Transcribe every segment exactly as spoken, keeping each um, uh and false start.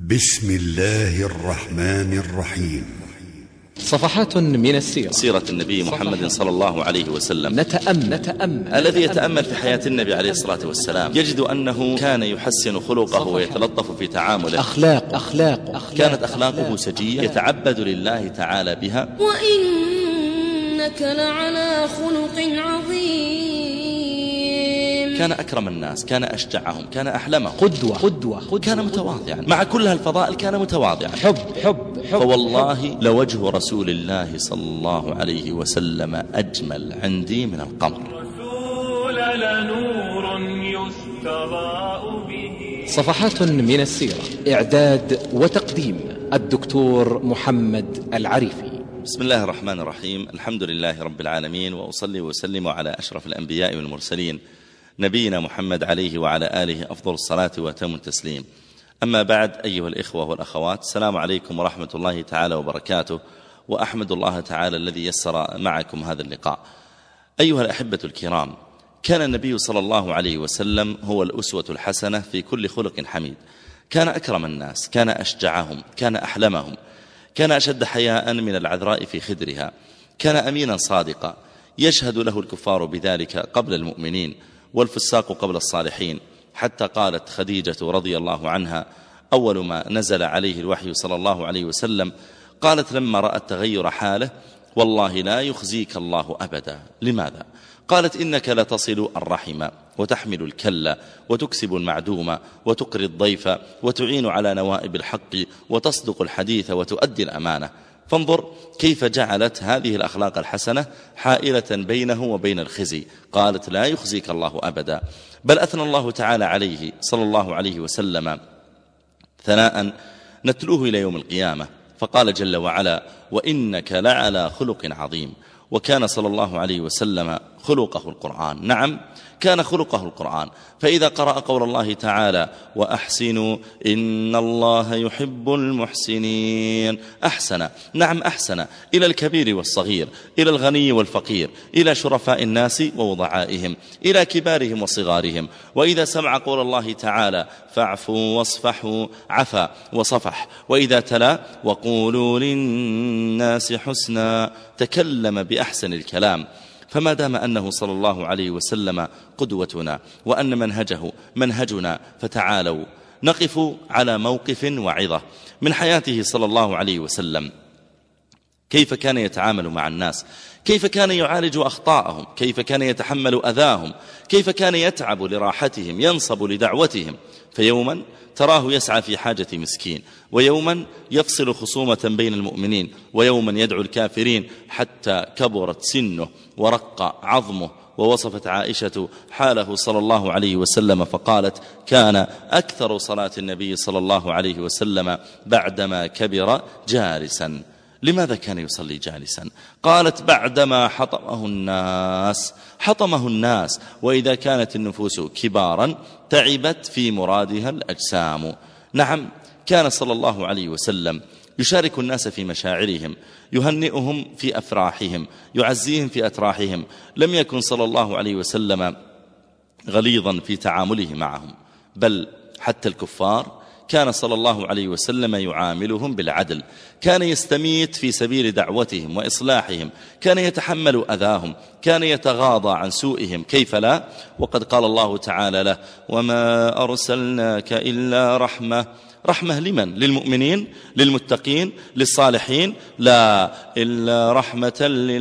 بسم الله الرحمن الرحيم. صفحات من السيرة، سيرة النبي محمد صلى الله عليه وسلم. نتأمل, نتأمل الذي يتأمل في حياة النبي عليه الصلاة والسلام يجد أنه كان يحسن خلقه ويتلطف في تعامله. أخلاق أخلاق, أخلاق كانت أخلاقه سجية يتعبد لله تعالى بها. وإنك لعلى خلق عظيم. كان أكرم الناس، كان أشجعهم، كان أحلمهم، قدوة قدوة, قدوة كان متواضعا. مع كل هالفضائل كان متواضعا. حب حب, حب فوالله لوجه رسول الله صلى الله عليه وسلم أجمل عندي من القمر. رسول لنور يستضاء به. صفحات من السيرة، إعداد وتقديم الدكتور محمد العريفي. بسم الله الرحمن الرحيم. الحمد لله رب العالمين، وأصلي وسلم على أشرف الأنبياء والمرسلين نبينا محمد عليه وعلى آله أفضل الصلاة وأتم التسليم. أما بعد، أيها الإخوة والأخوات، السلام عليكم ورحمة الله تعالى وبركاته، وأحمد الله تعالى الذي يسر معكم هذا اللقاء. أيها الأحبة الكرام، كان النبي صلى الله عليه وسلم هو الأسوة الحسنة في كل خلق حميد. كان أكرم الناس، كان أشجعهم، كان أحلمهم، كان أشد حياء من العذراء في خدرها، كان أمينا صادقا يشهد له الكفار بذلك قبل المؤمنين والفساق قبل الصالحين، حتى قالت خديجة رضي الله عنها أول ما نزل عليه الوحي صلى الله عليه وسلم، قالت لما رأت تغير حاله: والله لا يخزيك الله أبدا. لماذا؟ قالت: إنك لتصل الرحم وتحمل الكل وتكسب المعدوم وتقري الضيف وتعين على نوائب الحق وتصدق الحديث وتؤدي الأمانة. فانظر كيف جعلت هذه الأخلاق الحسنة حائلة بينه وبين الخزي. قالت: لا يخزيك الله أبدا. بل أثنى الله تعالى عليه صلى الله عليه وسلم ثناء نتلوه إلى يوم القيامة، فقال جل وعلا: وإنك لعلى خلق عظيم. وكان صلى الله عليه وسلم خلقه القرآن. نعم، كان خلقه القرآن. فإذا قرأ قول الله تعالى: وأحسنوا إن الله يحب المحسنين، أحسن، نعم أحسن، إلى الكبير والصغير، إلى الغني والفقير، إلى شرفاء الناس ووضعائهم، إلى كبارهم وصغارهم. وإذا سمع قول الله تعالى: فاعفوا واصفحوا، عفا وصفح. وإذا تلا: وقولوا للناس حسنا، تكلم بأحسن الكلام. فما دام أنه صلى الله عليه وسلم قدوتنا وأن منهجه منهجنا، فتعالوا نقف على موقف وعظة من حياته صلى الله عليه وسلم. كيف كان يتعامل مع الناس، كيف كان يعالج أخطاءهم، كيف كان يتحمل أذاهم، كيف كان يتعب لراحتهم، ينصب لدعوتهم. فيوما تراه يسعى في حاجة مسكين، ويوما يفصل خصومة بين المؤمنين، ويوما يدعو الكافرين، حتى كبرت سنه ورق عظمه. ووصفت عائشة حاله صلى الله عليه وسلم فقالت: كان أكثر صلاة النبي صلى الله عليه وسلم بعدما كبر جالسا. لماذا كان يصلي جالسا؟ قالت: بعدما حطمه الناس، حطمه الناس. وإذا كانت النفوس كبارا تعبت في مرادها الأجسام. نعم، كان صلى الله عليه وسلم يشارك الناس في مشاعرهم، يهنئهم في أفراحهم، يعزيهم في أتراحهم. لم يكن صلى الله عليه وسلم غليظا في تعامله معهم، بل حتى الكفار كان صلى الله عليه وسلم يعاملهم بالعدل. كان يستميت في سبيل دعوتهم وإصلاحهم، كان يتحمل أذاهم، كان يتغاضى عن سوءهم. كيف لا؟ وقد قال الله تعالى له: وما أرسلناك إلا رحمة. رحمة لمن؟ للمؤمنين، للمتقين، للصالحين؟ لا، إلا رحمة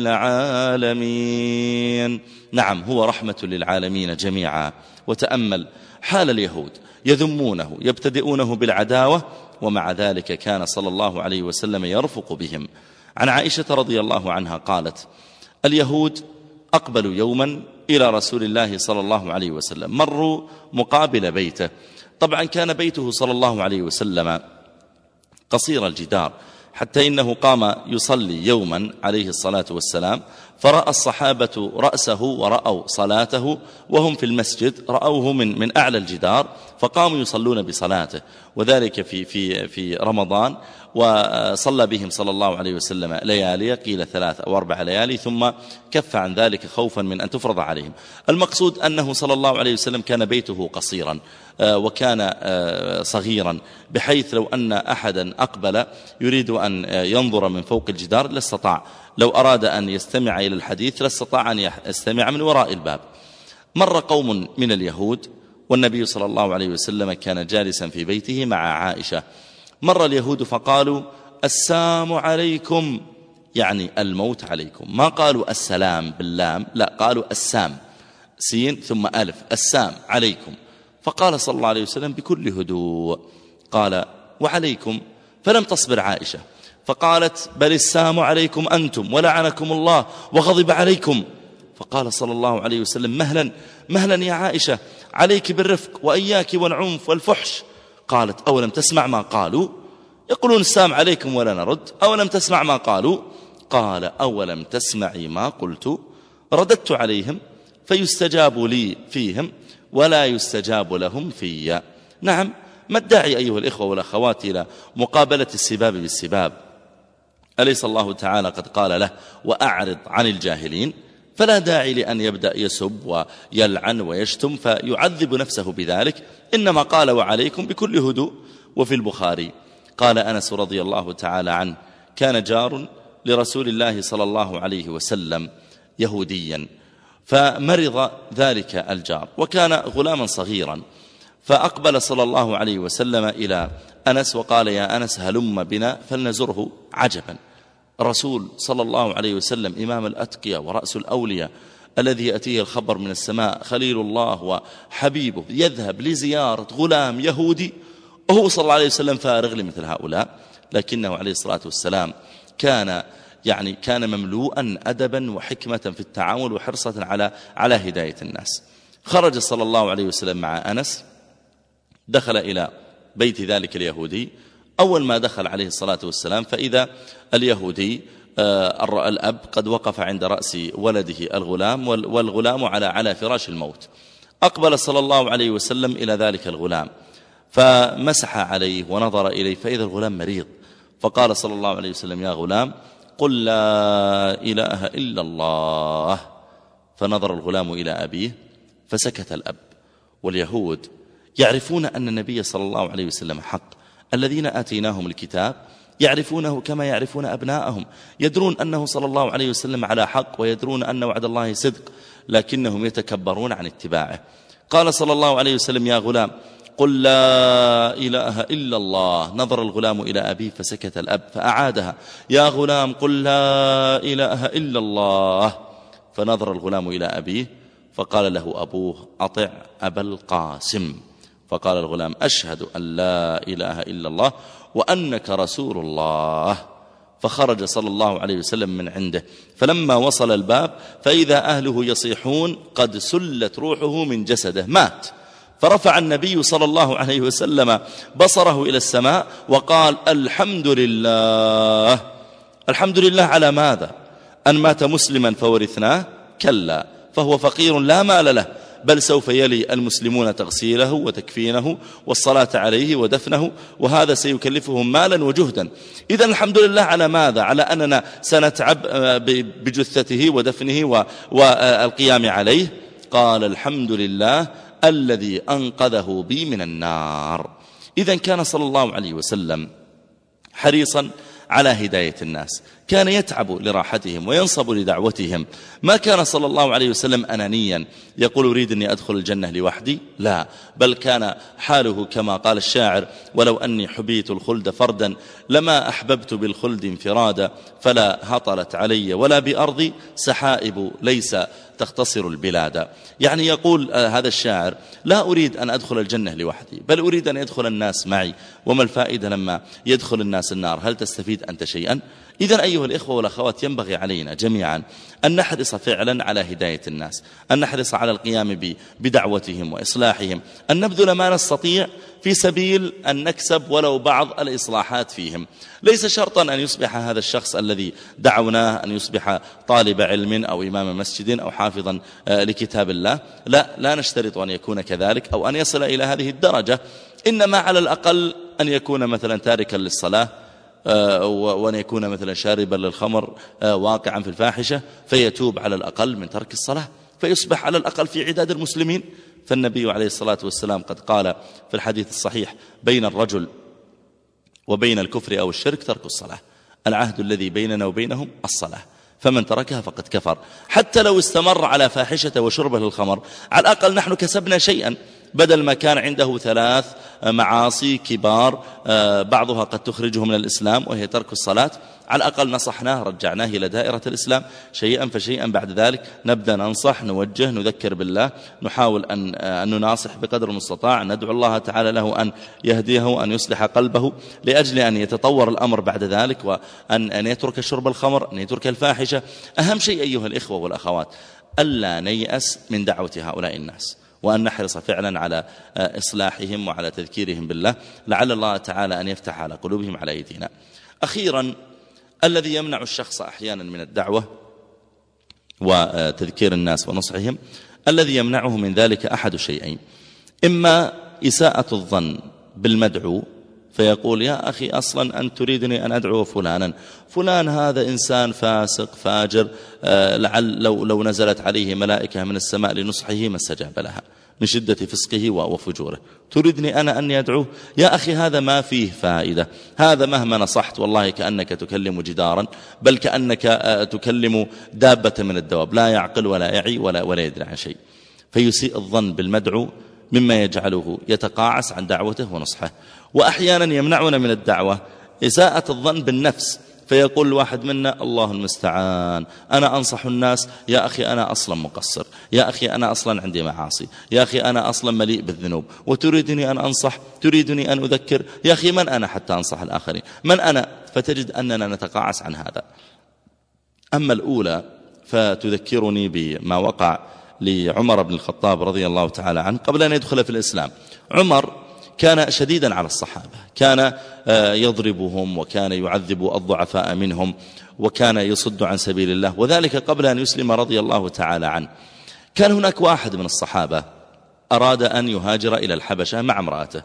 للعالمين. نعم، هو رحمة للعالمين جميعا. وتأمل حال اليهود، يذمونه، يبتدئونه بالعداوة، ومع ذلك كان صلى الله عليه وسلم يرفق بهم. عن عائشة رضي الله عنها قالت: اليهود أقبلوا يوما إلى رسول الله صلى الله عليه وسلم، مروا مقابل بيته. طبعا كان بيته صلى الله عليه وسلم قصير الجدار، حتى إنه قام يصلي يوما عليه الصلاة والسلام، فرأى الصحابة رأسه ورأوا صلاته وهم في المسجد، رأوه من من أعلى الجدار فقاموا يصلون بصلاته، وذلك في في في رمضان، وصلى بهم صلى الله عليه وسلم ليالي، قيل ثلاث أو أربع ليالي، ثم كف عن ذلك خوفا من أن تفرض عليهم. المقصود أنه صلى الله عليه وسلم كان بيته قصيرا وكان صغيرا، بحيث لو أن أحدا أقبل يريد أن ينظر من فوق الجدار لاستطاع، لو أراد أن يستمع إلى الحديث لاستطاع أن يستمع من وراء الباب. مر قوم من اليهود والنبي صلى الله عليه وسلم كان جالسا في بيته مع عائشة. مر اليهود فقالوا السلام عليكم، يعني الموت عليكم، ما قالوا السلام باللام، لا قالوا السام، سين ثم ألف، السام عليكم. فقال صلى الله عليه وسلم بكل هدوء قال وعليكم، فلم تصبر عائشة فقالت بل السام عليكم أنتم ولعنكم الله وغضب عليكم. فقال صلى الله عليه وسلم مهلا مهلا يا عائشة، عليك بالرفق وإياك والعنف والفحش. قالت أولم تسمع ما قالوا، يقولون السلام عليكم ولا نرد، أولم تسمع ما قالوا؟ قال أولم تسمعي ما قلت؟ رددت عليهم فيستجاب لي فيهم ولا يستجاب لهم في. نعم، ما الداعي أيها الإخوة والأخوات إلى مقابلة السباب بالسباب؟ أليس الله تعالى قد قال له وأعرض عن الجاهلين؟ فلا داعي لأن يبدأ يسب ويلعن ويشتم فيعذب نفسه بذلك، إنما قال وعليكم بكل هدوء. وفي البخاري قال أنس رضي الله تعالى عنه كان جار لرسول الله صلى الله عليه وسلم يهوديا، فمرض ذلك الجار وكان غلاما صغيرا، فأقبل صلى الله عليه وسلم إلى أنس وقال يا أنس هلم بنا فلنزره. عجبا، الرسول صلى الله عليه وسلم إمام الأتقياء ورأس الأولياء الذي يأتيه الخبر من السماء، خليل الله وحبيبه، يذهب لزيارة غلام يهودي وهو صلى الله عليه وسلم فارغ لمثل هؤلاء. لكنه عليه الصلاة والسلام كان يعني كان مملوءا أدبا وحكمة في التعامل وحرصة على على هداية الناس. خرج صلى الله عليه وسلم مع أنس، دخل إلى بيت ذلك اليهودي. أول ما دخل عليه الصلاة والسلام فإذا اليهودي الأب قد وقف عند رأس ولده الغلام، والغلام على على فراش الموت. أقبل صلى الله عليه وسلم إلى ذلك الغلام فمسح عليه ونظر إليه فإذا الغلام مريض، فقال صلى الله عليه وسلم يا غلام قل لا إله إلا الله. فنظر الغلام إلى أبيه فسكت الأب. واليهود يعرفون أن النبي صلى الله عليه وسلم حق، الذين آتيناهم الكتاب يعرفونه كما يعرفون أبناءهم، يدرون أنه صلى الله عليه وسلم على حق ويدرون أن وعد الله صدق، لكنهم يتكبرون عن اتباعه. قال صلى الله عليه وسلم يا غلام قل لا إله إلا الله. نظر الغلام إلى أبيه فسكت الأب فأعادها يا غلام قل لا إله إلا الله. فنظر الغلام إلى أبيه فقال له أبوه أطع أبا القاسم. فقال الغلام أشهد أن لا إله إلا الله وأنك رسول الله. فخرج صلى الله عليه وسلم من عنده، فلما وصل الباب فإذا أهله يصيحون قد سلت روحه من جسده، مات. فرفع النبي صلى الله عليه وسلم بصره إلى السماء وقال الحمد لله. الحمد لله على ماذا؟ أن مات مسلما فورثناه؟ كلا، فهو فقير لا مال له، بل سوف يلي المسلمون تغسيله وتكفينه والصلاة عليه ودفنه، وهذا سيكلفهم مالا وجهدا. إذن الحمد لله على ماذا؟ على أننا سنتعب بجثته ودفنه والقيام عليه. قال الحمد لله الذي أنقذه بي من النار. إذن كان صلى الله عليه وسلم حريصا على هداية الناس، كان يتعب لراحتهم وينصب لدعوتهم. ما كان صلى الله عليه وسلم أنانيا يقول أريد أني أدخل الجنة لوحدي، لا، بل كان حاله كما قال الشاعر ولو أني حبيت الخلد فردا لما أحببت بالخلد انفرادا، فلا هطلت علي ولا بأرضي سحائب ليس تختصر البلاد. يعني يقول آه هذا الشاعر لا أريد أن أدخل الجنة لوحدي، بل أريد أن يدخل الناس معي. وما الفائدة لما يدخل الناس النار؟ هل تستفيد أنت شيئا؟ إذن أيها الإخوة والأخوات ينبغي علينا جميعا أن نحرص فعلا على هداية الناس، أن نحرص على القيام بدعوتهم وإصلاحهم، أن نبذل ما نستطيع في سبيل أن نكسب ولو بعض الإصلاحات فيهم. ليس شرطا أن يصبح هذا الشخص الذي دعوناه أن يصبح طالب علم أو إمام مسجد أو حافظا لكتاب الله، لا لا نشترط أن يكون كذلك أو أن يصل إلى هذه الدرجة، إنما على الأقل أن يكون مثلا تاركا للصلاة، وأن يكون مثلا شاربا للخمر، واقعا في الفاحشة، فيتوب على الأقل من ترك الصلاة فيصبح على الأقل في عداد المسلمين. فالنبي عليه الصلاة والسلام قد قال في الحديث الصحيح: بين الرجل وبين الكفر أو الشرك ترك الصلاة، العهد الذي بيننا وبينهم الصلاة، فمن تركها فقد كفر. حتى لو استمر على فاحشة وشربه للخمر، على الأقل نحن كسبنا شيئا، بدل ما كان عنده ثلاث معاصي كبار بعضها قد تخرجه من الإسلام وهي ترك الصلاة، على الأقل نصحناه رجعناه إلى دائرة الإسلام شيئا فشيئا. بعد ذلك نبدأ ننصح، نوجه، نذكر بالله، نحاول أن أن نناصح بقدر المستطاع، ندعو الله تعالى له أن يهديه وأن يصلح قلبه لأجل أن يتطور الأمر بعد ذلك، وأن أن يترك شرب الخمر، أن يترك الفاحشة. أهم شيء أيها الإخوة والأخوات ألا نيأس من دعوة هؤلاء الناس، وأن نحرص فعلا على إصلاحهم وعلى تذكيرهم بالله، لعل الله تعالى أن يفتح على قلوبهم على أيدينا. أخيرا، الذي يمنع الشخص أحيانا من الدعوة وتذكير الناس ونصحهم، الذي يمنعه من ذلك أحد شيئين: إما إساءة الظن بالمدعو، فيقول: يا أخي أصلا أن تريدني أن أدعو فلانا، فلان هذا إنسان فاسق فاجر، لعل لو, لو نزلت عليه ملائكة من السماء لنصحه ما استجاب لها من شدة فسقه وفجوره، تريدني أنا أن يدعوه؟ يا أخي هذا ما فيه فائدة، هذا مهما نصحت والله كأنك تكلم جدارا، بل كأنك تكلم دابة من الدواب، لا يعقل ولا يعي ولا, ولا يدري عن شيء. فيسيء الظن بالمدعو مما يجعله يتقاعس عن دعوته ونصحه. وأحيانا يمنعنا من الدعوة إساءة الظن بالنفس، فيقول الواحد منا: الله المستعان، أنا أنصح الناس، يا أخي أنا أصلا مقصر، يا أخي أنا أصلا عندي معاصي، يا أخي أنا أصلا مليء بالذنوب، وتريدني أن أنصح، تريدني أن أذكر، يا أخي من أنا حتى أنصح الآخرين؟ من أنا؟ فتجد أننا نتقاعس عن هذا. أما الأولى فتذكرني بما وقع لعمر بن الخطاب رضي الله تعالى عنه قبل أن يدخل في الإسلام. عمر كان شديدا على الصحابة، كان يضربهم وكان يعذب الضعفاء منهم وكان يصد عن سبيل الله، وذلك قبل أن يسلم رضي الله تعالى عنه. كان هناك واحد من الصحابة أراد أن يهاجر إلى الحبشة مع امرأته،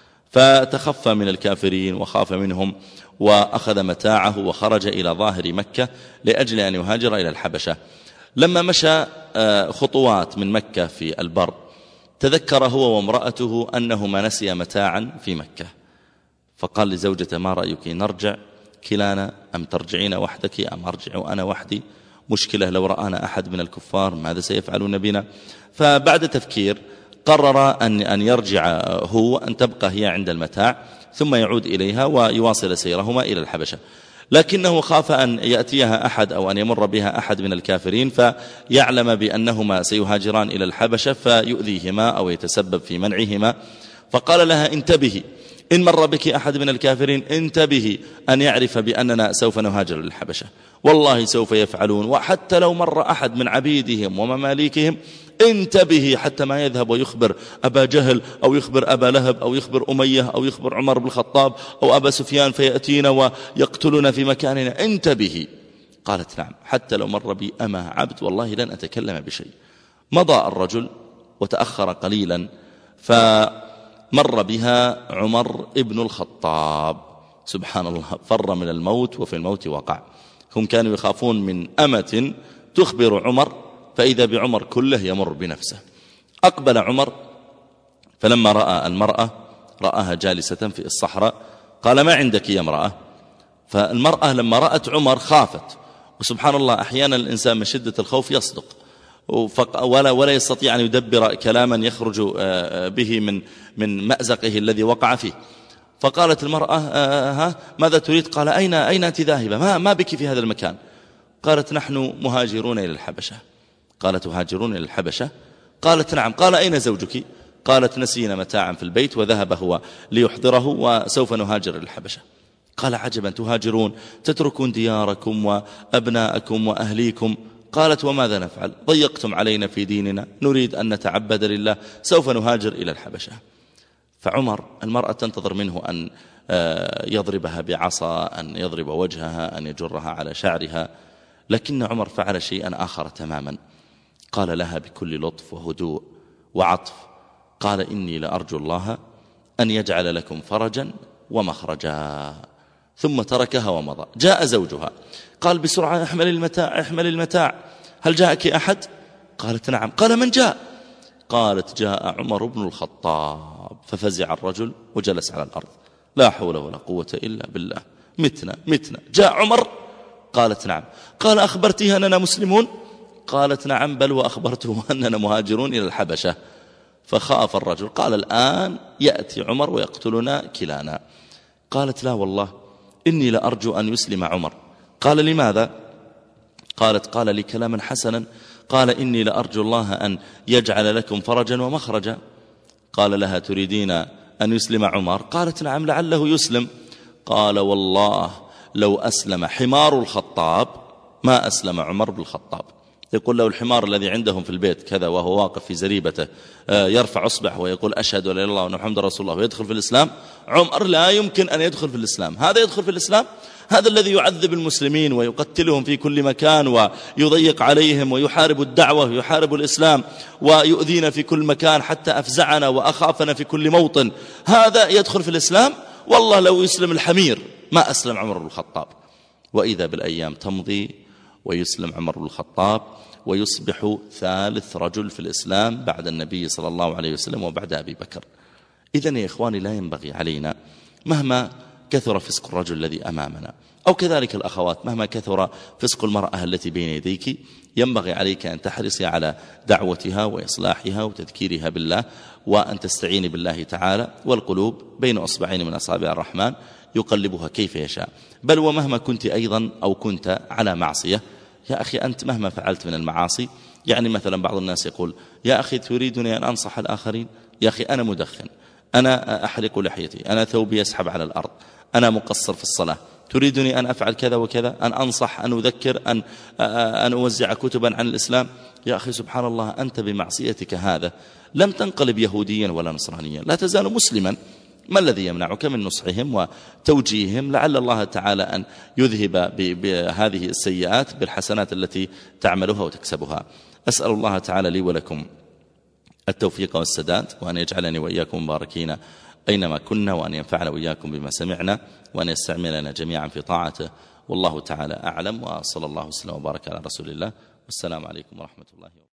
فتخفى من الكافرين وخاف منهم وأخذ متاعه وخرج إلى ظاهر مكة لأجل أن يهاجر إلى الحبشة. لما مشى خطوات من مكة في البر، تذكر هو وامرأته أنهما نسيا متاعا في مكة، فقال لزوجته: ما رأيك نرجع كلانا أم ترجعين وحدك أم أرجع أنا وحدي؟ مشكلة لو رآنا أحد من الكفار ماذا سيفعلون بنا؟ فبعد تفكير قرر أن أن يرجع هو، أن تبقى هي عند المتاع، ثم يعود إليها ويواصل سيرهما إلى الحبشة. لكنه خاف أن يأتيها أحد أو أن يمر بها أحد من الكافرين فيعلم بأنهما سيهاجران إلى الحبشة فيؤذيهما أو يتسبب في منعهما، فقال لها: انتبهي، إن مر بك أحد من الكافرين انتبهي أن يعرف بأننا سوف نهاجر للحبشة، والله سوف يفعلون، وحتى لو مر أحد من عبيدهم ومماليكهم انتبهي حتى ما يذهب ويخبر أبا جهل أو يخبر أبا لهب أو يخبر أمية أو يخبر عمر بن الخطاب أو أبا سفيان فيأتينا ويقتلنا في مكاننا، انتبهي. قالت: نعم، حتى لو مر بي أما عبد والله لن أتكلم بشيء. مضى الرجل وتأخر قليلا، فمر بها عمر ابن الخطاب، سبحان الله، فر من الموت وفي الموت وقع. هم كانوا يخافون من أمة تخبر عمر، فإذا بعمر كله يمر بنفسه. أقبل عمر، فلما رأى المرأة رآها جالسة في الصحراء قال: ما عندك يا امرأة؟ فالمرأة لما رأت عمر خافت، وسبحان الله أحيانا الإنسان من شدة الخوف يصدق ولا ولا يستطيع أن يدبر كلاما يخرج به من من مأزقه الذي وقع فيه. فقالت المرأة: ها ماذا تريد؟ قال: أين أين أنت ذاهبة؟ ما ما بك في هذا المكان؟ قالت: نحن مهاجرون إلى الحبشة. قالت: تهاجرون إلى الحبشة؟ قالت: نعم. قال: أين زوجك؟ قالت: نسينا متاعا في البيت وذهب هو ليحضره وسوف نهاجر إلى الحبشة. قال عجبا تهاجرون تتركون دياركم وأبناءكم وأهليكم؟ قالت وماذا نفعل؟ ضيقتم علينا في ديننا، نريد أن نتعبد لله، سوف نهاجر إلى الحبشة. فعمر المرأة تنتظر منه أن يضربها بعصا، أن يضرب وجهها، أن يجرها على شعرها، لكن عمر فعل شيئا آخر تماما. قال لها بكل لطف وهدوء وعطف، قال إني لأرجو الله أن يجعل لكم فرجا ومخرجا، ثم تركها ومضى. جاء زوجها قال بسرعة احمل المتاع احمل المتاع، هل جاءك أحد؟ قالت نعم. قال من جاء؟ قالت جاء عمر بن الخطاب. ففزع الرجل وجلس على الأرض. لا حول ولا قوة إلا بالله، متنا متنا. جاء عمر؟ قالت نعم. قال أخبرتيه أننا مسلمون؟ قالت نعم، بل وأخبرته أننا مهاجرون إلى الحبشة. فخاف الرجل، قال الآن يأتي عمر ويقتلنا كلانا. قالت لا والله إني لأرجو أن يسلم عمر. قال لماذا؟ قالت قال لي كلاما حسنا، قال إني لأرجو الله أن يجعل لكم فرجا ومخرجا. قال لها تريدين أن يسلم عمر؟ قالت نعم لعله يسلم. قال والله لو أسلم حمار الخطاب ما أسلم عمر بالخطاب. يقول له الحمار الذي عندهم في البيت كذا وهو واقف في زريبته يرفع أصبح ويقول أشهد أن لا إله إلا الله وأن محمدا رسول الله ويدخل في الإسلام، عمر لا يمكن أن يدخل في الإسلام. هذا يدخل في الإسلام؟ هذا الذي يعذب المسلمين ويقتلهم في كل مكان ويضيق عليهم ويحارب الدعوة ويحارب الإسلام ويؤذينا في كل مكان حتى أفزعنا وأخافنا في كل موطن، هذا يدخل في الإسلام؟ والله لو يسلم الحمير ما أسلم عمر بن الخطاب. وإذا بالأيام تمضي ويسلم عمر بن الخطاب ويصبح ثالث رجل في الإسلام بعد النبي صلى الله عليه وسلم وبعد أبي بكر. إذن يا إخواني لا ينبغي علينا مهما كثر فسق الرجل الذي أمامنا، أو كذلك الأخوات مهما كثر فسق المرأة التي بين يديك، ينبغي عليك أن تحرصي على دعوتها وإصلاحها وتذكيرها بالله، وأن تستعيني بالله تعالى، والقلوب بين أصبعين من أصابع الرحمن يقلبها كيف يشاء. بل ومهما كنت أيضا أو كنت على معصية، يا أخي أنت مهما فعلت من المعاصي، يعني مثلا بعض الناس يقول يا أخي تريدني أن أنصح الآخرين؟ يا أخي أنا مدخن، أنا أحلق لحيتي، أنا ثوبي يسحب على الأرض، أنا مقصر في الصلاة، تريدني أن أفعل كذا وكذا، أن أنصح، أن أذكر، أن, أن أوزع كتبا عن الإسلام؟ يا أخي سبحان الله، أنت بمعصيتك هذا لم تنقلب يهوديا ولا نصرانيا، لا تزال مسلما. ما الذي يمنعك من نصحهم وتوجيههم؟ لعل الله تعالى أن يذهب بهذه السيئات بالحسنات التي تعملها وتكسبها. أسأل الله تعالى لي ولكم التوفيق والسداد، وأن يجعلني وإياكم مباركين أينما كنا، وأن ينفعنا وإياكم بما سمعنا، وأن يستعملنا جميعا في طاعته. والله تعالى أعلم، وصلى الله وسلم وبارك على رسول الله، والسلام عليكم ورحمة الله وبركاته.